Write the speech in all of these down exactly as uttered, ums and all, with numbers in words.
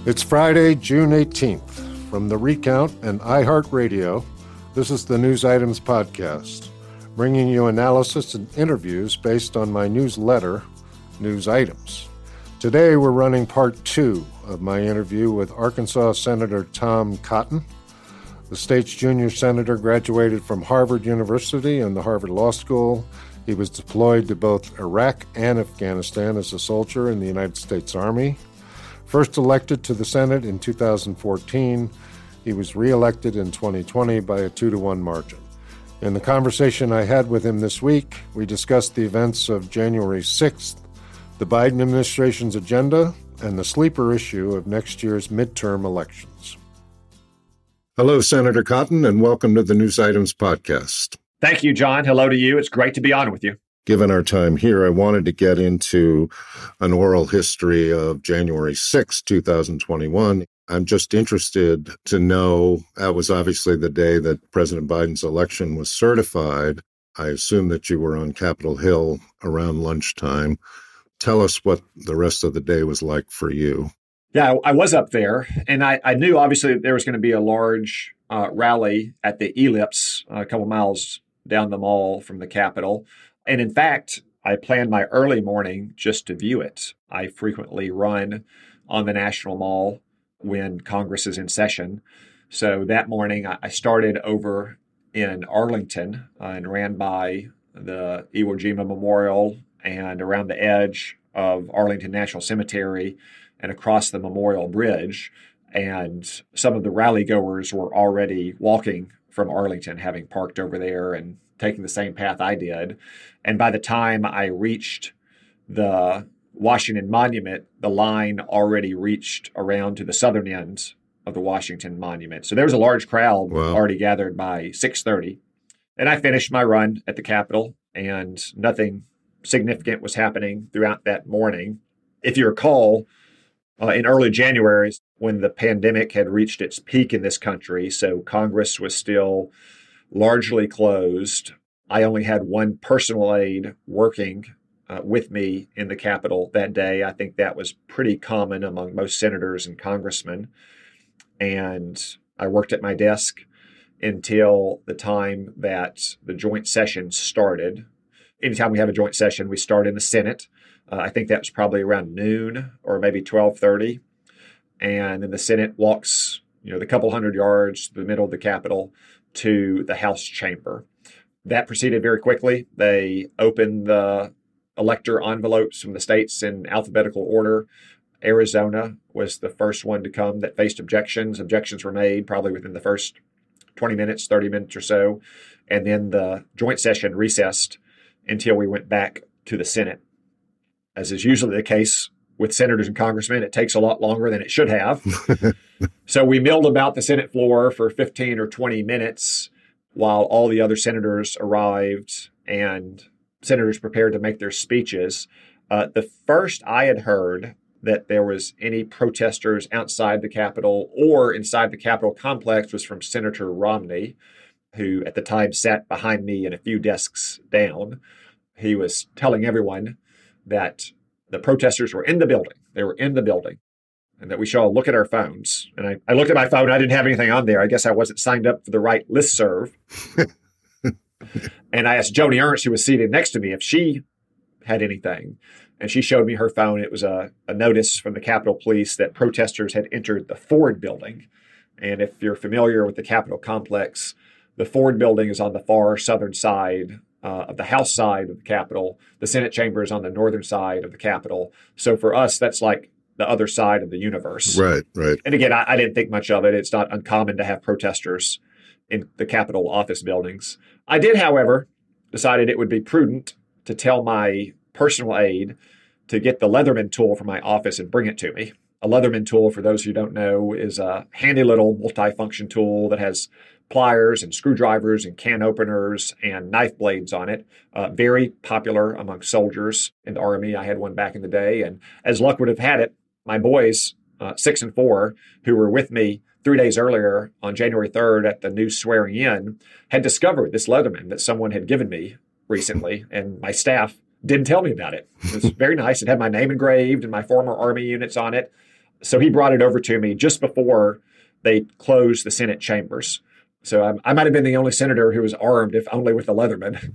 It's Friday, June eighteenth. From The Recount and iHeartRadio, this is the News Items Podcast, bringing you analysis and interviews based on my newsletter, News Items. Today, we're running part two of my interview with Arkansas Senator Tom Cotton. The state's junior senator graduated from Harvard University and the Harvard Law School. He was deployed to both Iraq and Afghanistan as a soldier in the United States Army. First elected to the Senate in two thousand fourteen, he was reelected in twenty twenty by a two to one margin. In the conversation I had with him this week, we discussed the events of January sixth, the Biden administration's agenda, and the sleeper issue of next year's midterm elections. Hello, Senator Cotton, and welcome to the News Items Podcast. Thank you, John. Hello to you. It's great to be on with you. Given our time here, I wanted to get into an oral history of January sixth, twenty twenty-one. I'm just interested to know, that was obviously the day that President Biden's election was certified. I assume that you were on Capitol Hill around lunchtime. Tell us what the rest of the day was like for you. Yeah, I was up there, and I, I knew obviously that there was going to be a large uh, rally at the Ellipse uh, a couple miles down the mall from the Capitol. And in fact, I planned my early morning just to view it. I frequently run on the National Mall when Congress is in session. So that morning, I started over in Arlington uh, and ran by the Iwo Jima Memorial and around the edge of Arlington National Cemetery and across the Memorial Bridge. And some of the rally goers were already walking from Arlington, having parked over there and taking the same path I did. And by the time I reached the Washington Monument, the line already reached around to the southern end of the Washington Monument. So there was a large crowd Wow. already gathered by six thirty. And I finished my run at the Capitol, and nothing significant was happening throughout that morning. If you recall, uh, in early January, when the pandemic had reached its peak in this country, so Congress was still largely closed, I only had one personal aide working uh, with me in the Capitol that day. I think that was pretty common among most senators and congressmen. And I worked at my desk until the time that the joint session started. Anytime we have a joint session, we start in the Senate. Uh, I think that was probably around noon or maybe twelve thirty. And then the Senate walks, you know, the couple hundred yards to the middle of the Capitol to the House chamber. That proceeded very quickly. They opened the elector envelopes from the states in alphabetical order. Arizona was the first one to come that faced objections. Objections were made probably within the first twenty minutes, thirty minutes or so. And then the joint session recessed until we went back to the Senate. As is usually the case with senators and congressmen, it takes a lot longer than it should have. So we milled about the Senate floor for fifteen or twenty minutes while all the other senators arrived and senators prepared to make their speeches. Uh, the first I had heard that there was any protesters outside the Capitol or inside the Capitol complex was from Senator Romney, who at the time sat behind me and a few desks down. He was telling everyone that the protesters were in the building. They were in the building. And that we should all look at our phones. And I, I looked at my phone. I didn't have anything on there. I guess I wasn't signed up for the right listserv. And I asked Joni Ernst, who was seated next to me, if she had anything. And she showed me her phone. It was a, a notice from the Capitol Police that protesters had entered the Ford building. And if you're familiar with the Capitol complex, the Ford building is on the far southern side uh, of the House side of the Capitol. The Senate chamber is on the northern side of the Capitol. So for us, that's like the other side of the universe. Right, right. And again, I, I didn't think much of it. It's not uncommon to have protesters in the Capitol office buildings. I did, however, decided it would be prudent to tell my personal aide to get the Leatherman tool from my office and bring it to me. A Leatherman tool, for those who don't know, is a handy little multifunction tool that has pliers and screwdrivers and can openers and knife blades on it. Uh, very popular among soldiers in the Army. I had one back in the day. And as luck would have had it, my boys, uh, six and four, who were with me three days earlier on January third at the new swearing in, had discovered this Leatherman that someone had given me recently. And my staff didn't tell me about it. It was very nice. It had my name engraved and my former Army units on it. So he brought it over to me just before they closed the Senate chambers. So I, I might have been the only senator who was armed, if only with a Leatherman.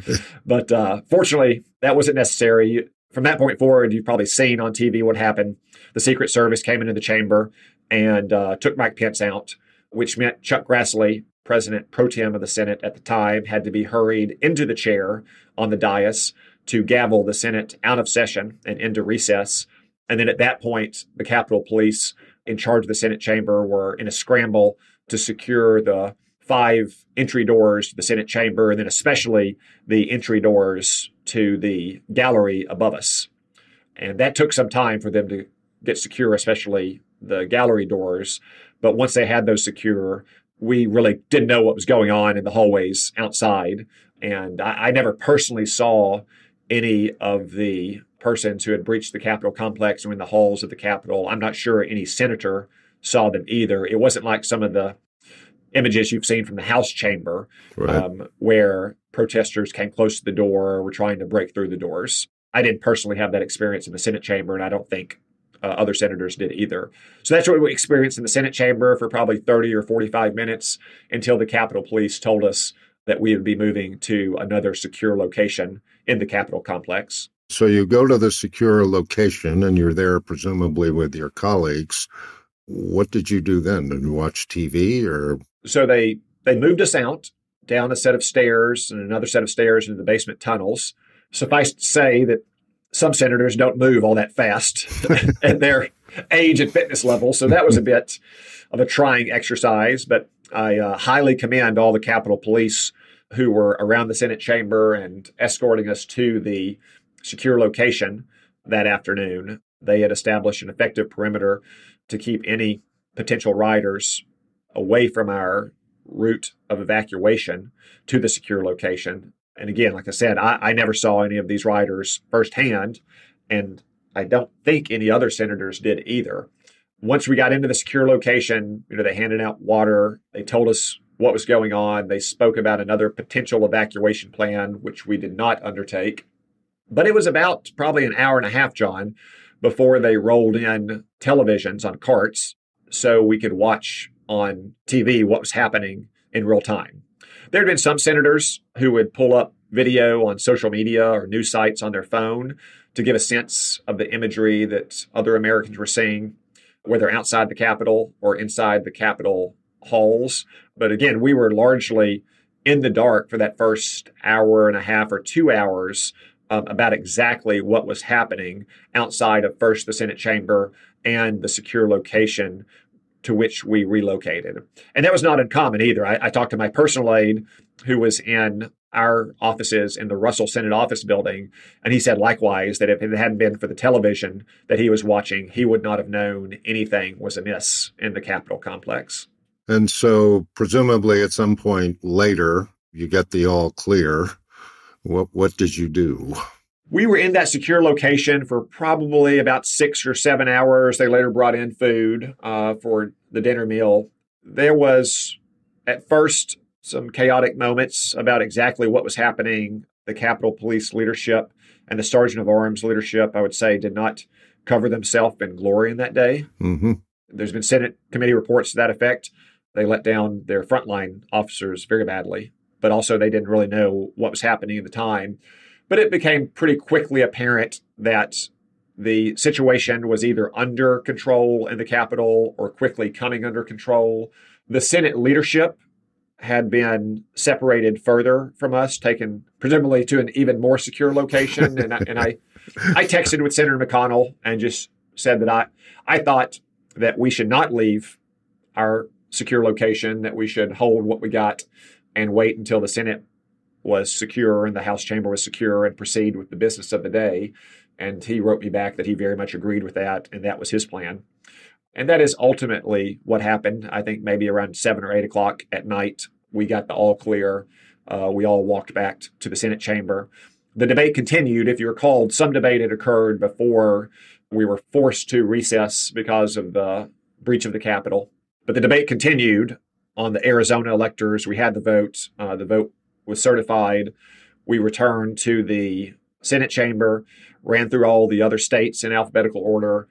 But uh, fortunately, that wasn't necessary. From that point forward, you've probably seen on T V what happened. The Secret Service came into the chamber and uh, took Mike Pence out, which meant Chuck Grassley, President pro tem of the Senate at the time, had to be hurried into the chair on the dais to gavel the Senate out of session and into recess. And then at that point, the Capitol Police in charge of the Senate chamber were in a scramble to secure the five entry doors to the Senate chamber, and then especially the entry doors to the gallery above us. And that took some time for them to get secure, especially the gallery doors. But once they had those secure, we really didn't know what was going on in the hallways outside. And I, I never personally saw any of the persons who had breached the Capitol complex or in the halls of the Capitol. I'm not sure any senator saw them either. It wasn't like some of the images you've seen from the House chamber, right. um, where protesters came close to the door or were trying to break through the doors. I didn't personally have that experience in the Senate chamber, and I don't think uh, other senators did either. So that's what we experienced in the Senate chamber for probably thirty or forty-five minutes until the Capitol Police told us that we would be moving to another secure location in the Capitol complex. So you go to the secure location and you're there presumably with your colleagues. What did you do then? Did you watch T V or? So they, they moved us out down a set of stairs and another set of stairs into the basement tunnels. Suffice to say that some senators don't move all that fast at their age and fitness level. So that was a bit of a trying exercise, but I uh, highly commend all the Capitol Police who were around the Senate chamber and escorting us to the secure location that afternoon. They had established an effective perimeter to keep any potential rioters away from our route of evacuation to the secure location. And again, like I said, I, I never saw any of these rioters firsthand, and I don't think any other senators did either. Once we got into the secure location, you know, they handed out water. They told us what was going on. They spoke about another potential evacuation plan, which we did not undertake. But it was about probably an hour and a half, John, before they rolled in televisions on carts so we could watch on T V what was happening in real time. There had been some senators who would pull up video on social media or news sites on their phone to give a sense of the imagery that other Americans were seeing, whether outside the Capitol or inside the Capitol halls. But again, we were largely in the dark for that first hour and a half or two hours um, about exactly what was happening outside of first the Senate chamber and the secure location to which we relocated. And that was not uncommon either. I, I talked to my personal aide who was in our offices in the Russell Senate office building, and he said likewise that if it hadn't been for the television that he was watching, he would not have known anything was amiss in the Capitol complex. And so presumably at some point later, you get the all clear. What what did you do? We were in that secure location for probably about six or seven hours. They later brought in food uh, for the dinner meal. There was, at first, some chaotic moments about exactly what was happening. The Capitol Police leadership and the Sergeant of Arms leadership, I would say, did not cover themselves in glory in that day. Mm-hmm. There's been Senate committee reports to that effect. They let down their frontline officers very badly, but also they didn't really know what was happening at the time. But it became pretty quickly apparent that the situation was either under control in the Capitol or quickly coming under control. The Senate leadership had been separated further from us, taken presumably to an even more secure location. And I, and I, I texted with Senator McConnell and just said that I, I thought that we should not leave our secure location, that we should hold what we got and wait until the Senate was secure and the House chamber was secure and proceed with the business of the day. And he wrote me back that he very much agreed with that, and that was his plan. And that is ultimately what happened. I think maybe around seven or eight o'clock at night, we got the all clear. Uh, we all walked back to the Senate chamber. The debate continued. If you recall, some debate had occurred before we were forced to recess because of the breach of the Capitol. But the debate continued on the Arizona electors. We had the vote. Uh, the vote was certified. We returned to the Senate chamber, ran through all the other states in alphabetical order,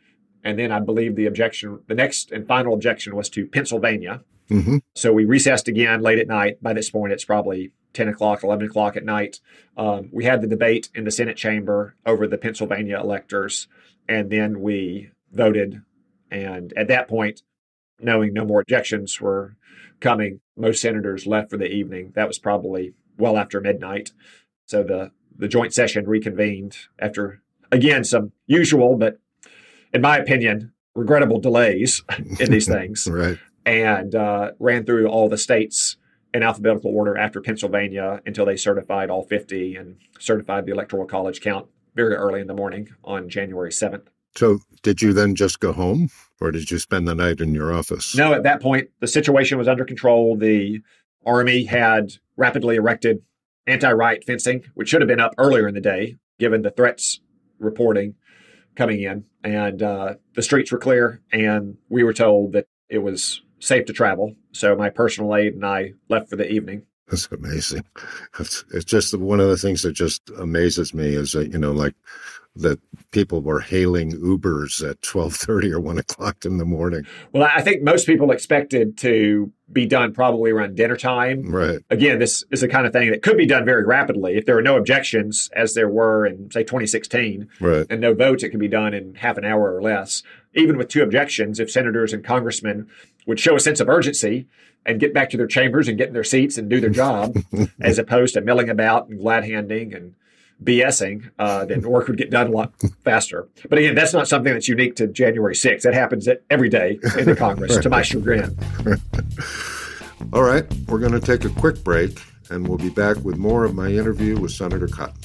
And then I believe the objection, the next and final objection was to Pennsylvania. Mm-hmm. So we recessed again late at night. By this point, it's probably ten o'clock, eleven o'clock at night. Um, we had the debate in the Senate chamber over the Pennsylvania electors, and then we voted. And at that point, knowing no more objections were coming, most senators left for the evening. That was probably well after midnight. So the, the joint session reconvened after, again, some usual, but in my opinion, regrettable delays in these things. Right. And uh, ran through all the states in alphabetical order after Pennsylvania until they certified all fifty and certified the Electoral College count very early in the morning on January seventh. So did you then just go home, or did you spend the night in your office? No, at that point, the situation was under control. The Army had rapidly erected anti-riot fencing, which should have been up earlier in the day, given the threats reporting coming in. And uh, the streets were clear, and we were told that it was safe to travel. So my personal aide and I left for the evening. That's amazing. It's, it's just one of the things that just amazes me is that, you know, like that people were hailing Ubers at twelve thirty or one o'clock in the morning. Well, I think most people expected to be done probably around dinner time. Right. Again, this is the kind of thing that could be done very rapidly. If there are no objections, as there were in, say, twenty sixteen, right, and no votes, it can be done in half an hour or less. Even with two objections, if senators and congressmen would show a sense of urgency and get back to their chambers and get in their seats and do their job, as opposed to milling about and glad-handing and BSing, uh, then work would get done a lot faster. But again, that's not something that's unique to January sixth. That happens every day in the Congress, to my chagrin. All right, we're going to take a quick break, and we'll be back with more of my interview with Senator Cotton.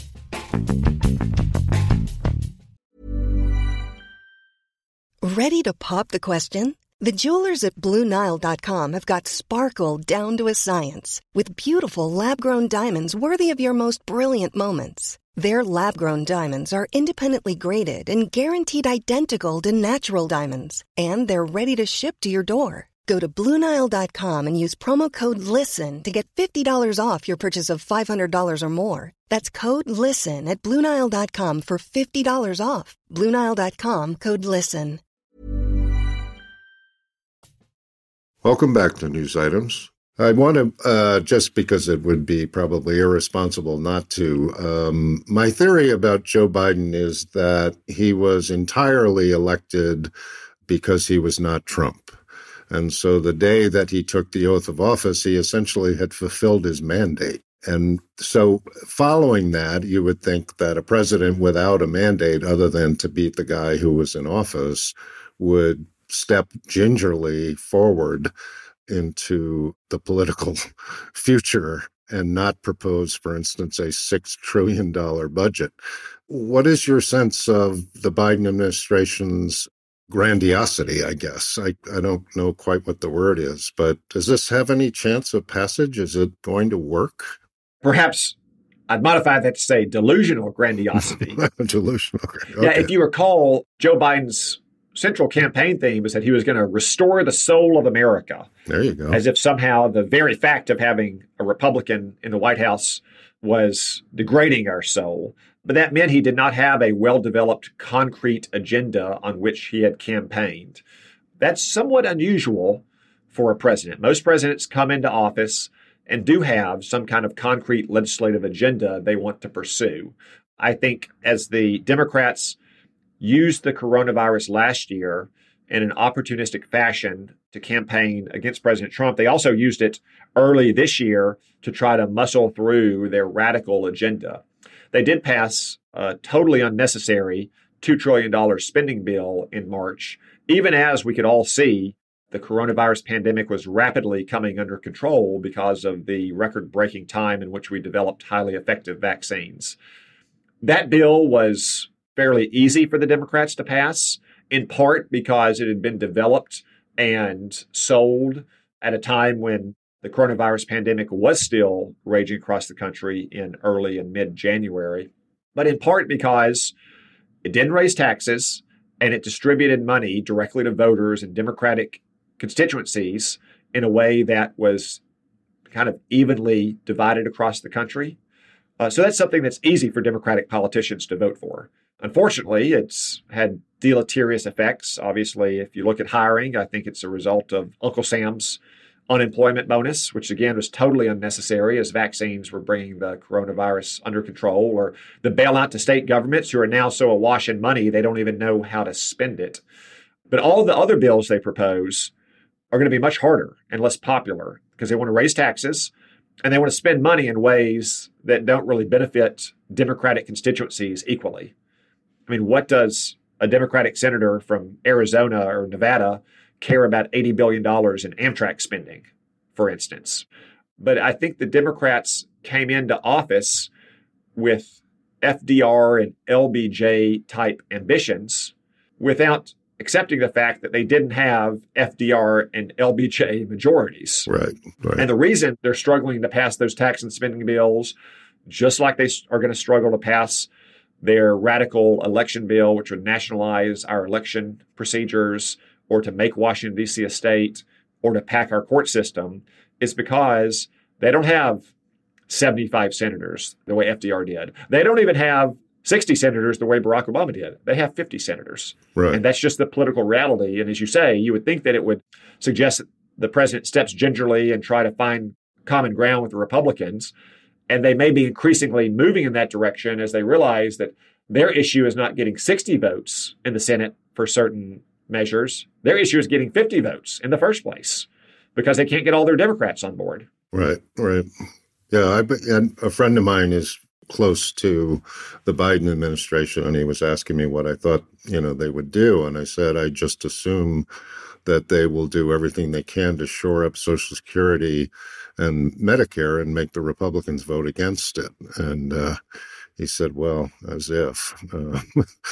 Ready to pop the question? The jewelers at Blue Nile dot com have got sparkle down to a science with beautiful lab-grown diamonds worthy of your most brilliant moments. Their lab-grown diamonds are independently graded and guaranteed identical to natural diamonds, and they're ready to ship to your door. Go to Blue Nile dot com and use promo code LISTEN to get fifty dollars off your purchase of five hundred dollars or more. That's code LISTEN at Blue Nile dot com for fifty dollars off. Blue Nile dot com, code LISTEN. Welcome back to News Items. I want to, uh, just because it would be probably irresponsible not to, um, my theory about Joe Biden is that he was entirely elected because he was not Trump. And so the day that he took the oath of office, he essentially had fulfilled his mandate. And so following that, you would think that a president without a mandate other than to beat the guy who was in office would step gingerly forward into the political future and not propose, for instance, a six trillion dollars budget. What is your sense of the Biden administration's grandiosity, I guess? I, I don't know quite what the word is, but does this have any chance of passage? Is it going to work? Perhaps I'd modify that to say delusional grandiosity. Delusional. Okay. Yeah, if you recall, Joe Biden's central campaign theme was that he was going to restore the soul of America. There you go. As if somehow the very fact of having a Republican in the White House was degrading our soul. But that meant he did not have a well-developed, concrete agenda on which he had campaigned. That's somewhat unusual for a president. Most presidents come into office and do have some kind of concrete legislative agenda they want to pursue. I think as the Democrats used the coronavirus last year in an opportunistic fashion to campaign against President Trump, they also used it early this year to try to muscle through their radical agenda. They did pass a totally unnecessary two trillion dollars spending bill in March, even as we could all see the coronavirus pandemic was rapidly coming under control because of the record-breaking time in which we developed highly effective vaccines. That bill was fairly easy for the Democrats to pass, in part because it had been developed and sold at a time when the coronavirus pandemic was still raging across the country in early and mid-January, but in part because it didn't raise taxes and it distributed money directly to voters in Democratic constituencies in a way that was kind of evenly divided across the country. Uh, so that's something that's easy for Democratic politicians to vote for. Unfortunately, it's had deleterious effects. Obviously, if you look at hiring, I think it's a result of Uncle Sam's unemployment bonus, which again was totally unnecessary as vaccines were bringing the coronavirus under control, or the bailout to state governments who are now so awash in money they don't even know how to spend it. But all the other bills they propose are going to be much harder and less popular because they want to raise taxes and they want to spend money in ways that don't really benefit Democratic constituencies equally. I mean, what does a Democratic senator from Arizona or Nevada care about eighty billion dollars in Amtrak spending, for instance? But I think the Democrats came into office with F D R and L B J type ambitions without accepting the fact that they didn't have F D R and L B J majorities. Right, right. And the reason they're struggling to pass those tax and spending bills, just like they are going to struggle to pass their radical election bill, which would nationalize our election procedures, or to make Washington, D C a state, or to pack our court system, is because they don't have seventy-five senators the way F D R did. They don't even have sixty senators the way Barack Obama did. They have fifty senators. Right. And that's just the political reality. And as you say, you would think that it would suggest that the president steps gingerly and try to find common ground with the Republicans. And they may be increasingly moving in that direction as they realize that their issue is not getting sixty votes in the Senate for certain measures. Their issue is getting fifty votes in the first place because they can't get all their Democrats on board. Right, right. Yeah, I, and a friend of mine is close to the Biden administration, and he was asking me what I thought, you know, they would do. And I said, I just assume that they will do everything they can to shore up Social Security and Medicare and make the Republicans vote against it. And uh, he said, well, as if. Uh,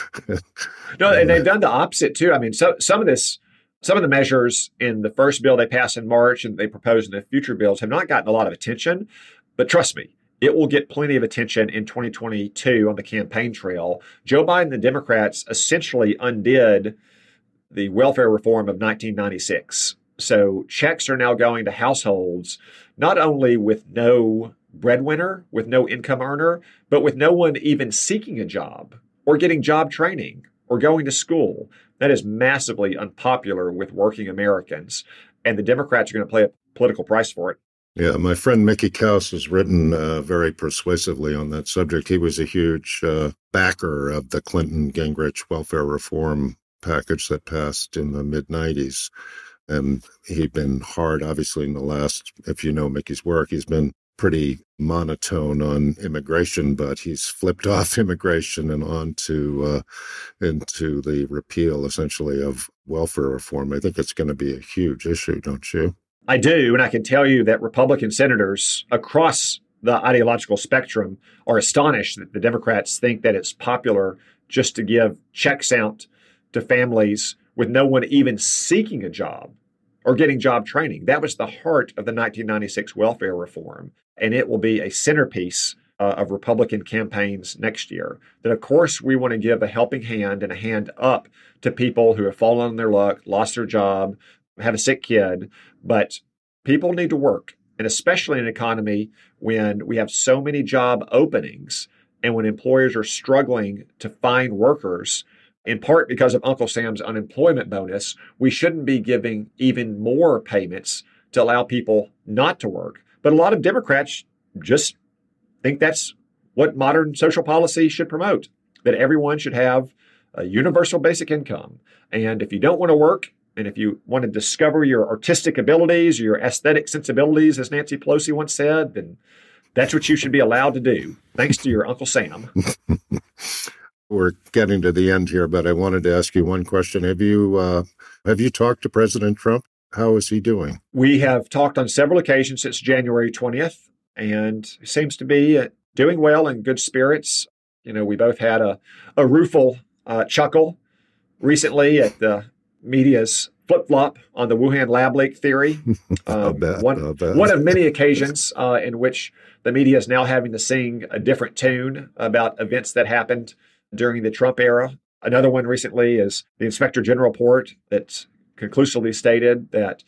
no, and they've done the opposite, too. I mean, so, some of this, some of the measures in the first bill they passed in March and they proposed in the future bills have not gotten a lot of attention. But trust me, it will get plenty of attention in twenty twenty-two on the campaign trail. Joe Biden and the Democrats essentially undid the welfare reform of nineteen ninety-six. So checks are now going to households, not only with no breadwinner, with no income earner, but with no one even seeking a job or getting job training or going to school. That is massively unpopular with working Americans. And the Democrats are going to pay a political price for it. Yeah, my friend Mickey Kaus has written uh, very persuasively on that subject. He was a huge uh, backer of the Clinton-Gingrich welfare reform package that passed in the mid nineties. And he'd been hard, obviously, in the last, if you know Mickey's work, he's been pretty monotone on immigration, but he's flipped off immigration and on to uh, into the repeal, essentially, of welfare reform. I think it's going to be a huge issue, don't you? I do, and I can tell you that Republican senators across the ideological spectrum are astonished that the Democrats think that it's popular just to give checks out to families with no one even seeking a job or getting job training. That was the heart of the nineteen ninety-six welfare reform, and it will be a centerpiece uh, of Republican campaigns next year. That, of course, we want to give a helping hand and a hand up to people who have fallen on their luck, lost their job, have a sick kid, but people need to work, and especially in an economy when we have so many job openings and when employers are struggling to find workers, in part because of Uncle Sam's unemployment bonus, we shouldn't be giving even more payments to allow people not to work. But a lot of Democrats just think that's what modern social policy should promote, that everyone should have a universal basic income. And if you don't want to work, and if you want to discover your artistic abilities, your aesthetic sensibilities, as Nancy Pelosi once said, then that's what you should be allowed to do, thanks to your Uncle Sam. We're getting to the end here, but I wanted to ask you one question. Have you uh, have you talked to President Trump? How is he doing? We have talked on several occasions since January twentieth, and he seems to be uh, doing well in good spirits. You know, we both had a, a rueful uh, chuckle recently at the media's flip-flop on the Wuhan lab leak theory. Um, bet, one, one of many occasions uh, in which the media is now having to sing a different tune about events that happened during the Trump era. Another one recently is the Inspector General report that conclusively stated that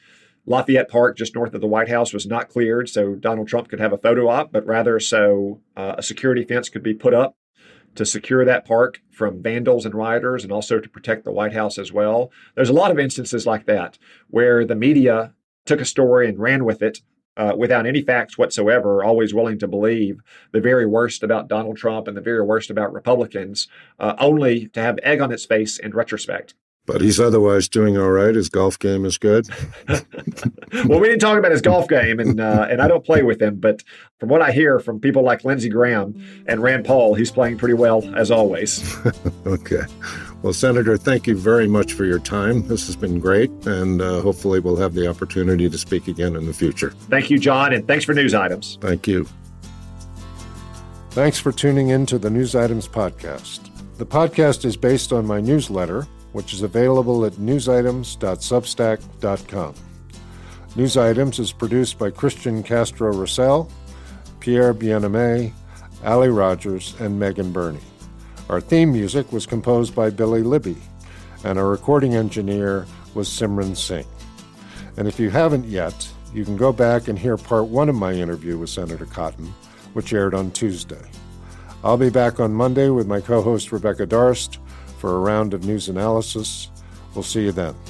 Lafayette Park, just north of the White House, was not cleared so Donald Trump could have a photo op, but rather so uh, a security fence could be put up to secure that park from vandals and rioters, and also to protect the White House as well. There's a lot of instances like that where the media took a story and ran with it uh, without any facts whatsoever, always willing to believe the very worst about Donald Trump and the very worst about Republicans, uh, only to have egg on its face in retrospect. But he's otherwise doing all right. His golf game is good. Well, we didn't talk about his golf game, and uh, and I don't play with him. But from what I hear from people like Lindsey Graham and Rand Paul, he's playing pretty well, as always. Okay. Well, Senator, thank you very much for your time. This has been great, and uh, hopefully we'll have the opportunity to speak again in the future. Thank you, John, and thanks for News Items. Thank you. Thanks for tuning in to the News Items podcast. The podcast is based on my newsletter, which is available at news items dot substack dot com. News Items is produced by Christian Castro-Russell, Pierre Bien-Aimé, Ali Rogers, and Megan Burney. Our theme music was composed by Billy Libby, and our recording engineer was Simran Singh. And if you haven't yet, you can go back and hear part one of my interview with Senator Cotton, which aired on Tuesday. I'll be back on Monday with my co-host Rebecca Darst for a round of news analysis. We'll see you then.